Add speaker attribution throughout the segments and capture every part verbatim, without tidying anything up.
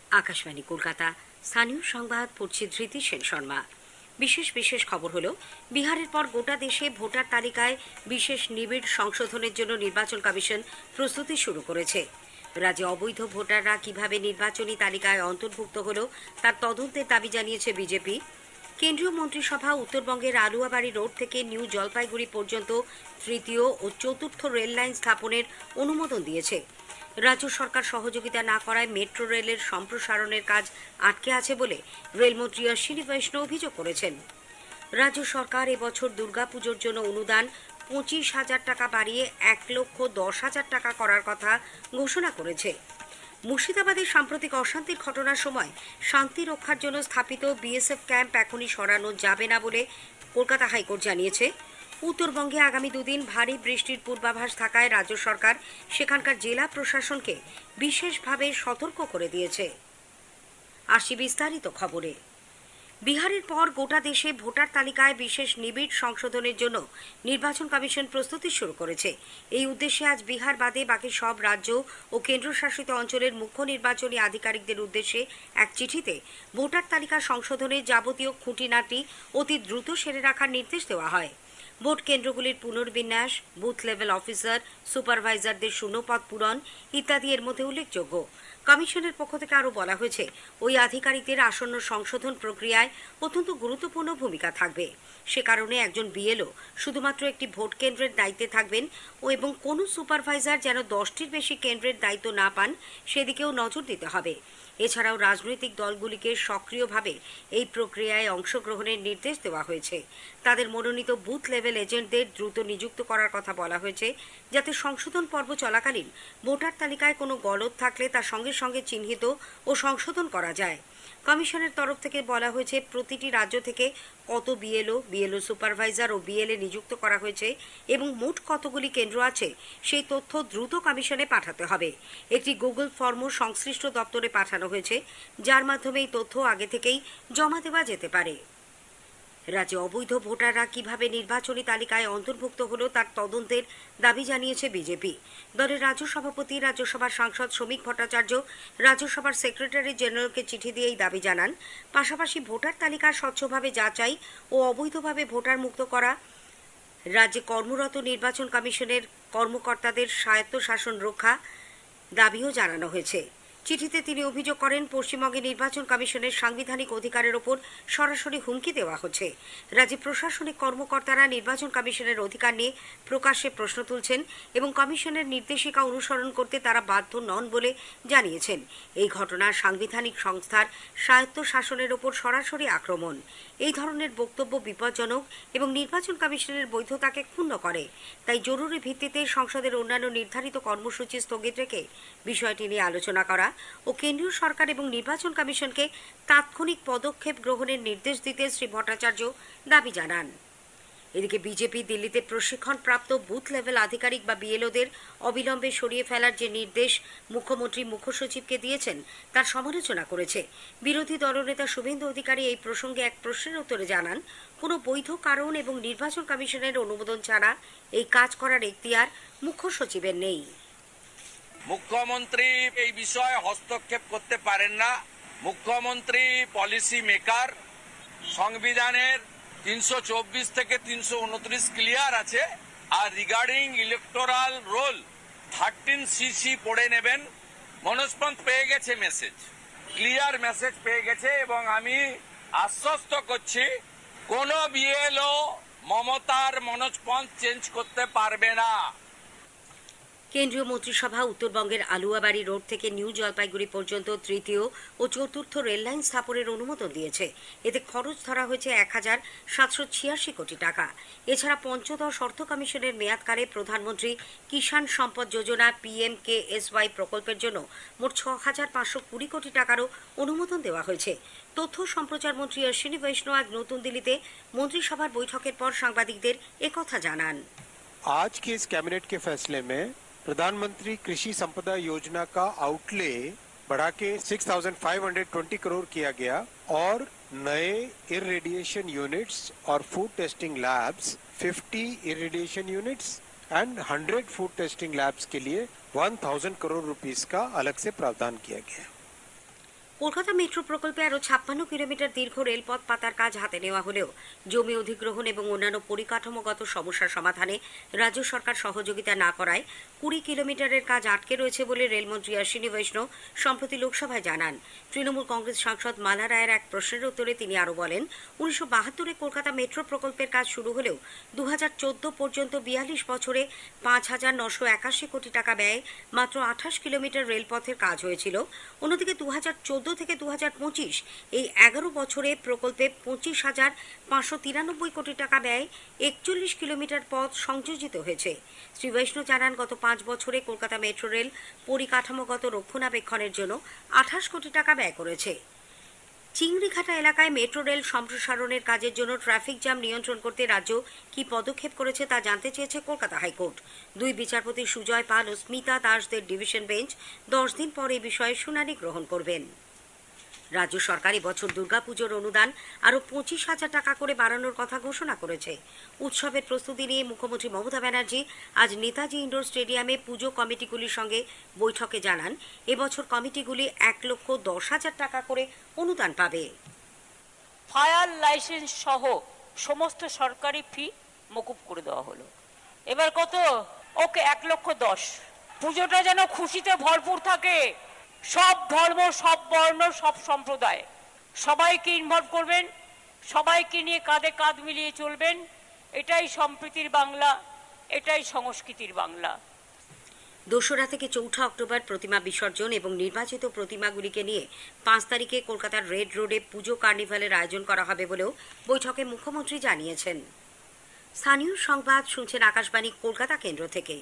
Speaker 1: আকাশবাণী কলকাতা। স্থানীয় সংবাদ পড়ছি ধৃতি সেন শর্মা। বিশেষ বিশেষ খবর হলো, বিহারের পর গোটা দেশে ভোটার তালিকায় বিশেষ নিবিড় সংশোধনের জন্য নির্বাচন কমিশন প্রস্তুতি শুরু করেছে। রাজ্যে অবৈধ ভোটাররা কিভাবে নির্বাচনী তালিকায় অন্তর্ভুক্ত হলো তার তদন্তের দাবি জানিয়েছে বিজেপি। কেন্দ্রীয় মন্ত্রিসভা উত্তরবঙ্গের আলুয়াবাড়ি রোড থেকে নিউ জলপাইগুড়ি পর্যন্ত তৃতীয় ও চতুর্থ রেল লাইন স্থাপনের অনুমোদন দিয়েছে। রাজ্য সরকার সহযোগিতা না করায় মেট্রো রেলের সম্প্রসারণের কাজ আটকে আছে বলে রেলমন্ত্রী অশ্বিনী বৈষ্ণব অভিযোগ করেছেন। রাজ্য সরকার এবছর দুর্গাপুজোর জন্য অনুদান পঁচিশ হাজার টাকা বাড়িয়ে এক লক্ষ দশ হাজার টাকা করার কথা ঘোষণা করেছে। মুর্শিদাবাদের সাম্প্রতিক অশান্তির ঘটনার সময় শান্তি রক্ষার জন্য স্থাপিত বিএসএফ ক্যাম্প এখনই সরানো যাবে না বলে কলকাতা হাইকোর্ট জানিয়েছে। উত্তরবঙ্গে আগামী দুদিন ভারী বৃষ্টির পূর্বাভাস থাকায় রাজ্য সরকার সেখানকার জেলা প্রশাসনকে বিশেষভাবে সতর্ক করে দিয়েছে। আসি বিস্তারিত খবরে। বিহারের পর গোটা দেশে ভোটার তালিকায় বিশেষ নিবিড় সংশোধনের জন্য নির্বাচন কমিশন প্রস্তুতি শুরু করেছে। এই উদ্দেশ্যে আজ বিহার বাদে বাকি সব রাজ্য ও কেন্দ্রশাসিত অঞ্চলের মুখ্য নির্বাচনী আধিকারিকদের উদ্দেশ্যে এক চিঠিতে ভোটার তালিকা সংশোধনের যাবতীয় খুঁটিনাটি অতি দ্রুত সেরে রাখার নির্দেশ দেওয়া হয়। ভোট কেন্দ্রগুলির পুনর্বিন্যাস, বুথ লেভেল অফিসার, সুপারভাইজারদের শূন্যপদ পূরণ ইত্যাদি এর মধ্যে উল্লেখযোগ্য। কমিশনের পক্ষ থেকে আরও বলা হয়েছে, ওই আধিকারিকদের আসন্ন সংশোধন প্রক্রিয়ায় অত্যন্ত গুরুত্বপূর্ণ ভূমিকা থাকবে। সে কারণে একজন বিএলও শুধুমাত্র একটি ভোট কেন্দ্রের দায়িত্বে থাকবেন ও এবং কোনো সুপারভাইজার যেন দশটির বেশি কেন্দ্রের দায়িত্ব না পান সেদিকেও নজর দিতে হবে। এছাড়াও রাজনৈতিক দলগুলিকে সক্রিয়ভাবে এই প্রক্রিয়ায় অংশগ্রহণের নির্দেশ দেওয়া হয়েছে। তাদের মনোনীত বুথ লেভেল এজেন্টদের দ্রুত নিযুক্ত করার কথা বলা হয়েছে, যাতে সংশোধন পর্ব চলাকালীন ভোটার তালিকায় কোনো গলদ থাকলে তা সঙ্গে সঙ্গে চিহ্নিত ও সংশোধন করা যায়। কমিশনের তরফ থেকে বলা হয়েছে, প্রতিটি রাজ্য থেকে কত বিএলও, বিএলও সুপারভাইজার ও বিএলএ নিযুক্ত করা হয়েছে এবং মোট কতগুলি কেন্দ্র আছে সেই তথ্য দ্রুত কমিশনে পাঠাতে হবে। একটি গুগল ফর্মও সংশ্লিষ্ট দপ্তরে পাঠানো হয়েছে, যার মাধ্যমে এই তথ্য আগে থেকেই জমা দেওয়া যেতে পারে। রাজ্যে অবৈধ ভোটাররা কিভাবে নির্বাচনী তালিকায় অন্তর্ভুক্ত হলো তার তদন্তের দাবি জানিয়েছে বিজেপি। দলের রাজ্য সভাপতি, রাজ্যসভার সাংসদ শ্রমিক ভট্টাচার্য রাজ্যসভার সেক্রেটারি জেনারেলকে চিঠি দিয়ে এই দাবি জানান। পাশাপাশি ভোটার তালিকা স্বচ্ছভাবে যাচাই ও অবৈধভাবে ভোটার মুক্ত করা, রাজ্যে কর্মরত নির্বাচন কমিশনের কর্মকর্তাদের স্বায়ত্তশাসন রক্ষা দাবিও জানানো হয়েছে। চিঠিতে তিনি অভিযোগ করেন, পশ্চিমবঙ্গে নির্বাচন কমিশনের সাংবিধানিক অধিকারের ওপর সরাসরি হুমকি দেওয়া হচ্ছে। রাজ্যে প্রশাসনিক কর্মকর্তারা নির্বাচন কমিশনের অধিকার নিয়ে প্রকাশ্যে প্রশ্ন তুলছেন এবং কমিশনের নির্দেশিকা অনুসরণ করতে তারা বাধ্য নন বলে জানিয়েছেন। এই ঘটনা সাংবিধানিক সংস্থার স্বায়ত্তশাসনের ওপর সরাসরি আক্রমণ। এই ধরনের বক্তব্য বিপজ্জনক এবং নির্বাচন কমিশনের বৈধতাকে ক্ষুণ্ণ করে। তাই জরুরি ভিত্তিতে সংসদের অন্যান্য নির্ধারিত কর্মসূচি স্থগিত রেখে বিষয়টি নিয়ে আলোচনা করা ও কেন্দ্রীয় সরকার এবং নির্বাচন কমিশনকে তাৎক্ষণিক পদক্ষেপ গ্রহণের নির্দেশ দিতে শ্রী ভট্টাচার্য দাবি জানান। এদিকে বিজেপি দিল্লিতে প্রশিক্ষণপ্রাপ্ত বুথ লেভেল আধিকারিক বা বিএলওদের অবিলম্বে সরিয়ে ফেলার যে নির্দেশ মুখ্যমন্ত্রী মুখ্য সচিবকে দিয়েছেন তার সমালোচনা করেছে। বিরোধী দলনেতা শুভেন্দু অধিকারী এই প্রসঙ্গে এক প্রশ্নের উত্তরে জানান, কোনো বৈধ কারণ এবং নির্বাচন কমিশনের অনুমোদন ছাড়া এই কাজ করার এখতিয়ার মুখ্য সচিবের নেই।
Speaker 2: মুখ্যমন্ত্রী এই বিষয়ে হস্তক্ষেপ করতে পারেন না। মুখ্যমন্ত্রী পলিসি মেকার। সংবিধানের তিনশো চব্বিশ থেকে তিনশো উনত্রিশ ক্লিয়ার আছে। আর regarding electoral roll thirteen C পড়ে নেবেন। মনোজ পন্থ পেয়ে গেছে মেসেজ, ক্লিয়ার মেসেজ পেয়ে গেছে এবং আমি আশ্বস্ত করছি কোন বিএলও মমতার মনোজ পন্থ চেঞ্জ করতে পারবে না।
Speaker 1: কেন্দ্রীয় মন্ত্রিসভা উত্তরবঙ্গের আলুয়াবাড়ি রোড থেকে নিউ জলপাইগুড়ি পর্যন্ত তৃতীয় ও চতুর্থ রেললাইন স্থাপনের অনুমোদন দিয়েছে। এতে খরচ ধরা হয়েছে এক হাজার সাতশো ছিয়াশি কোটি টাকা। এছাড়া পঞ্চদশ অর্থ কমিশনের মেয়াদকালে প্রধানমন্ত্রী Kisan Sampada Yojana PM K S Y প্রকল্পের জন্য মোট ছ হাজার পাঁচশো কুড়ি কোটি টাকারও অনুমোদন দেওয়া হয়েছে। তথ্য সম্প্রচার মন্ত্রী অশ্বিনী বৈষ্ণব আজ নতুন দিল্লিতে মন্ত্রিসভার বৈঠকের পর সাংবাদিকদের একথা জানান।
Speaker 3: आज के इस कैबिनेट के फैसले में प्रधानमंत्री कृषि संपदा योजना का आउटले बढ़ा के छह हज़ार पाँच सौ बीस करोड़ किया गया और नए इरिडिएशन यूनिट्स और फूड टेस्टिंग लैब्स पचास इरिडिएशन यूनिट्स एंड सौ फूड टेस्टिंग लैब्स के लिए एक हज़ार करोड़ रुपीस का अलग से प्रावधान किया गया।
Speaker 1: কলকাতা মেট্রো প্রকল্পে আরও ছাপ্পান্ন কিলোমিটার দীর্ঘ রেলপথ পাতার কাজ হাতে নেওয়া হলেও জমি অধিগ্রহণ এবং অন্যান্য পরিকাঠামোগত সমস্যার সমাধানে রাজ্য সরকার সহযোগিতা না করায় কুড়ি কিলোমিটারের কাজ আটকে রয়েছে বলে রেলমন্ত্রী অশ্বিনী বৈষ্ণব সম্প্রতি লোকসভায় জানান। তৃণমূল কংগ্রেস সাংসদ মালা রায়ের এক প্রশ্নের উত্তরে তিনি আরও বলেন, উনিশশো বাহাত্তরে কলকাতা মেট্রো প্রকল্পের কাজ শুরু হলেও দু হাজার চোদ্দ পর্যন্ত বিয়াল্লিশ বছরে পাঁচ হাজার নশো একাশি কোটি টাকা ব্যয়ে মাত্র আঠাশ কিলোমিটার রেলপথের কাজ হয়েছিল। অন্যদিকে দু হাজার চোদ্দ থেকে দু হাজার পঁচিশ এই এগারো বছরে প্রকল্পে পঁচিশ হাজার পাঁচশো তিরানব্বই কোটি টাকা ব্যয় একচল্লিশ কিলোমিটার পথ সংযোজিত হয়েছে। শ্রী বৈষ্ণব জানান, গত পাঁচ বছরে কলকাতা মেট্রো রেল পরিকাঠামোগত রক্ষণাবেক্ষণের জন্য আঠাশ কোটি টাকা ব্যয় করেছে। চিংড়িঘাটা এলাকায় মেট্রো রেল সম্প্রসারণের কাজের জন্য ট্রাফিক জ্যাম নিয়ন্ত্রণ করতে রাজ্য কি পদক্ষেপ করেছে তা জানতে চেয়েছে কলকাতা হাইকোর্ট। দুই বিচারপতি সুজয় পাল ও স্মিতা দাসদের ডিভিশন বেঞ্চ দশ দিন পর এই বিষয়ে শুনানি গ্রহণ করবেন। রাজ্য সরকার এবছর দুর্গাপুজোর অনুদান আরও পঁচিশ হাজার টাকা করে বাড়ানোর কথা ঘোষণা করেছে। উৎসবের প্রস্তুতি নিয়ে মুখ্যমন্ত্রী মমতা ব্যানার্জি আজ নেতাজি ইন্ডোর স্টেডিয়ামে পুজো কমিটিগুলির সঙ্গে বৈঠকে জানান, এবছর কমিটিগুলি এক লক্ষ দশ হাজার টাকা করে অনুদান পাবে।
Speaker 4: ফায়ার লাইসেন্স সহ সমস্ত সরকারি ফি মকুব করে দেওয়া হলো। এবার কত? ওকে এক লক্ষ দশ। পুজোটা যেন খুশিতে ভরপুর থাকে। সব ধর্ম, সব বর্ণ, সব সম্প্রদায় সবাইকে ইনভলভ করবেন, সবাইকে নিয়ে কাঁধে কাঁধ মিলিয়ে চলবেন। এটাই সম্প্রীতির বাংলা, এটাই সংস্কৃতির বাংলা।
Speaker 1: দোসরা থেকে চৌঠা অক্টোবর প্রতিমা বিসর্জন এবং নির্বাচিত প্রতিমাগুলিকে নিয়ে পাঁচ তারিখে কলকাতার রেড রোডে পুজো কার্নিভালের আয়োজন করা হবে বলেও বৈঠকে মুখ্যমন্ত্রী জানিয়েছেন। স্থানীয় সংবাদ শুনছেন আকাশবাণী কলকাতা কেন্দ্র থেকে।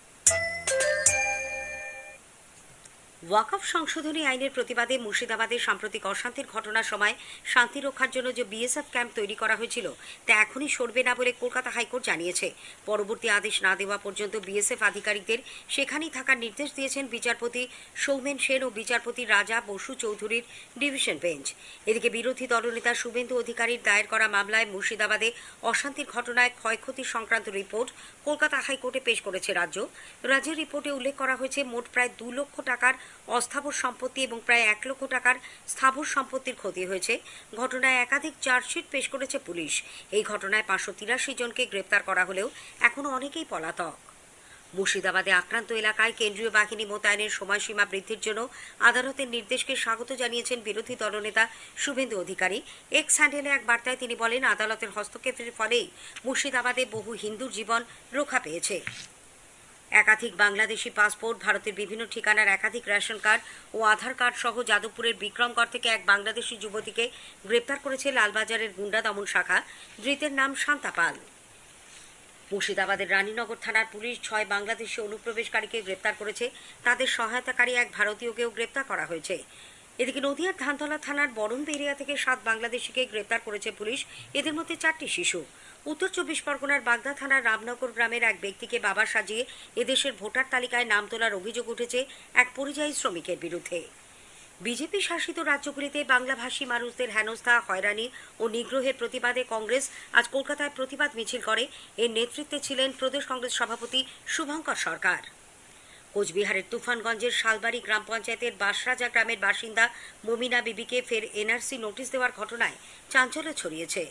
Speaker 1: ওয়াকফ সংশোধনী আইনের প্রতিবাদে মুর্শিদাবাদে সাম্প্রতিক অশান্তির ঘটনার সময় শান্তি রক্ষার জন্য যে বিএসএফ ক্যাম্প তৈরি করা হয়েছিল তা এখনই সরবে না বলে কলকাতা হাইকোর্ট জানিয়েছে। পরবর্তী আদেশ না দেওয়া পর্যন্ত বিএসএফ আধিকারিকদের সেখানেই থাকার নির্দেশ দিয়েছেন বিচারপতি সৌমেন সেন ও বিচারপতি রাজা বসু চৌধুরীর ডিভিশন বেঞ্চ। এদিকে বিরোধী দলনেতা শুভেন্দু অধিকারীর দায়ের করা মামলায় মুর্শিদাবাদে অশান্তির ঘটনায় ক্ষয়ক্ষতি সংক্রান্ত রিপোর্ট কলকাতা হাইকোর্টে পেশ করেছে রাজ্য। রাজ্যের রিপোর্টে উল্লেখ করা হয়েছে, মোট প্রায় দু লক্ষ টাকার অস্থাবর সম্পত্তি এবং প্রায় এক লক্ষ টাকার স্থাবর সম্পত্তির ক্ষতি হয়েছে। ঘটনায় একাধিক চার্জশিট পেশ করেছে পুলিশ। এই ঘটনায় পাঁচশো তিরাশি জনকে গ্রেপ্তার করা হলেও এখনো অনেকেই পলাতক। মুর্শিদাবাদে আক্রান্ত এলাকায় কেন্দ্রীয় বাহিনী মোতায়েনের সময়সীমা বৃদ্ধির জন্য আদালতের নির্দেশকে স্বাগত জানিয়েছেন বিরোধী দলনেতা শুভেন্দু অধিকারী। এক্স হ্যান্ডেলে এক বার্তায় তিনি বলেন, আদালতের হস্তক্ষেপের ফলেই মুর্শিদাবাদে বহু হিন্দুর জীবন রক্ষা পেয়েছে। একাধিক বাংলাদেশি পাসপোর্ট, ভারতের বিভিন্ন ঠিকানার একাধিক রেশন কার্ড ও আধার কার্ড সহ যাদবপুরের বিক্রমগড় থেকে এক বাংলাদেশি যুবতীকে গ্রেপ্তার করেছে লালবাজারের গুন্ডা দমন শাখা। ধৃতের নাম শান্তা পাল। মুর্শিদাবাদের রানীনগর থানার পুলিশ ছয় বাংলাদেশি অনুপ্রবেশকারীকে গ্রেপ্তার করেছে। তাদের সহায়তাকারী এক ভারতীয়কেও গ্রেপ্তার করা হয়েছে। এদিকে নদিয়ার ধানতলা থানার বরমবেড়িয়া থেকে সাত বাংলাদেশিকে গ্রেপ্তার করেছে পুলিশ। এদের মধ্যে চারটি শিশু। উত্তর চব্বিশ পরগনার বাগদা থানার রামনগর গ্রামের এক ব্যক্তিকে বাবা সাজিয়ে এদেশের ভোটার তালিকায় নাম তোলার অভিযোগ উঠেছে এক পরিযায়ী শ্রমিকের বিরুদ্ধে। বিজেপি শাসিত রাজ্যগুলিতে বাংলাভাষী মানুষদের হেনস্থা, হয়রানি ও নিগ্রহের প্রতিবাদে কংগ্রেস আজ কলকাতায় প্রতিবাদ মিছিল করে। এর নেতৃত্বে ছিলেন প্রদেশ কংগ্রেস সভাপতি শুভঙ্কর সরকার। কোচবিহারের তুফানগঞ্জের শালবাড়ি গ্রাম পঞ্চায়েতের বাসরাজা গ্রামের বাসিন্দা মমিনা বিবিকে ফের এনআরসি নোটিশ দেওয়ার ঘটনায় চাঞ্চল্য ছড়িয়েছে।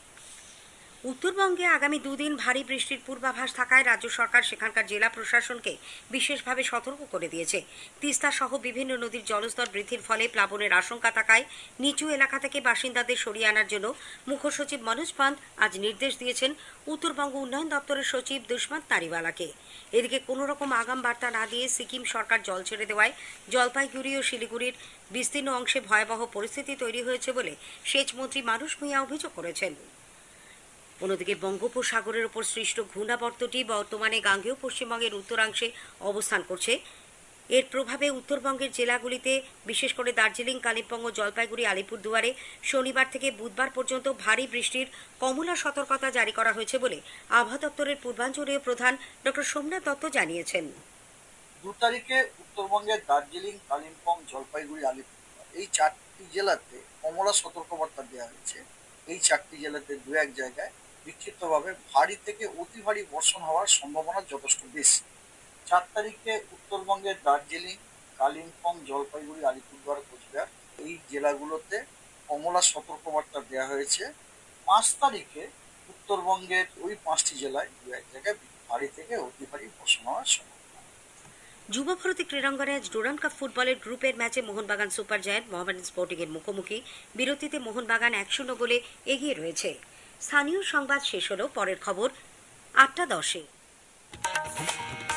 Speaker 1: উত্তরবঙ্গে আগামী দুদিন ভারী বৃষ্টির পূর্বাভাস থাকায় রাজ্য সরকার সেখানকার জেলা প্রশাসনকে বিশেষভাবে সতর্ক করে দিয়েছে। তিস্তা সহ বিভিন্ন নদীর জলস্তর বৃদ্ধির ফলে প্লাবনের আশঙ্কা থাকায় নিচু এলাকা থেকে বাসিন্দাদের সরিয়ে আনার জন্য মুখ্য সচিব মনোজ পান্ত আজ নির্দেশ দিয়েছেন উত্তরবঙ্গ উন্নয়ন দপ্তরের সচিব দুষ্মন্ত তারিওয়ালাকে। এদিকে কোনো রকম আগাম বার্তা না দিয়ে সিকিম সরকার জল ছেড়ে দেওয়ায় জলপাইগুড়ি ও শিলিগুড়ির বিস্তীর্ণ অংশে ভয়াবহ পরিস্থিতি তৈরি হয়েছে বলে সেচমন্ত্রী মানুষ ভূঁইয়া অভিযোগ করেছেন। অন্যদিকে বঙ্গোপসাগরের ওপর সৃষ্ট ঘূর্ণাবর্তটি বর্তমানে গাঙ্গেয় পশ্চিমবঙ্গের উত্তরাংশে অবস্থান করছে। এর প্রভাবে উত্তরবঙ্গের জেলাগুলিতে বিশেষ করে দার্জিলিং, কালিম্পং ও জলপাইগুড়ি, আলিপুরদুয়ারে শনিবার থেকে বুধবার পর্যন্ত ভারী বৃষ্টির কমলা সতর্কতা জারি করা হয়েছে বলে আবহাওয়া দপ্তরের পূর্বাঞ্চলীয় প্রধান ডক্টর সোমনাথ দত্ত জানিয়েছেন।
Speaker 5: দু তারিখে উত্তরবঙ্গের দার্জিলিং, কালিম্পং, জলপাইগুড়ি, আলিপুরদুয়ার এই চারটি জেলাতে কমলা সতর্কবার্তা দেওয়া হয়েছে। এই চারটি জেলাতে দু এক জায়গায় বিক্ষিপ্তভাবে ভারী থেকে অতি ভারী বর্ষণ হওয়ার সম্ভাবনা যথেষ্ট বেশি। চার তারিখে উত্তরবঙ্গের দার্জিলিং, কালিম্পং, জলপাইগুড়ি, আলিপুরদুয়ার, কোচবিহার এই জেলাগুলোতে কমলা সতর্কবার্তা দেওয়া হয়েছে। পাঁচ তারিখে উত্তরবঙ্গের ওই পাঁচটি জেলায় দু এক জায়গায় ভারী থেকে অতি ভারী বর্ষণ হওয়ার সম্ভাবনা।
Speaker 1: যুব ভারতী ক্রীড়াঙ্গনে আজ ডুরান্ড কাপ ফুটবলের গ্রুপের ম্যাচে Mohun Bagan super giant Mohammedan sporting এর মুখোমুখি। বিরতিতে মোহনবাগান এক শূন্য গোলে এগিয়ে রয়েছে। স্থানীয় সংবাদ শেষ হলো। পরের খবর আটটা দশে।